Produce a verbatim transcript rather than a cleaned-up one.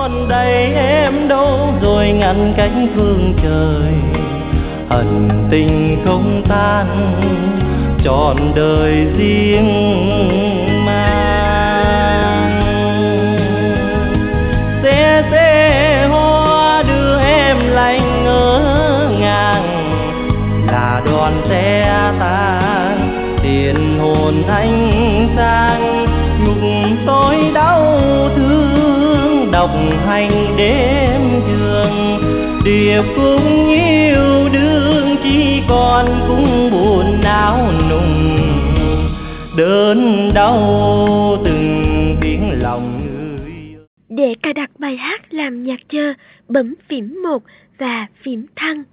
còn đây em đâu rồi ngăn cánh phương trời, hận tình không tan trọn đời riêng mang. Xe xe hoa đưa em lạnh ngỡ ngàng, là đoàn xe tan tiền hồn anh sang. Nhục tôi đau thương độc hành đêm trường, địa phúc yêu đương chỉ còn cũng buồn não nùng, đớn đau từng tiếng lòng người. Để cài đặt bài hát làm nhạc chờ, bấm phím một và phím thăng.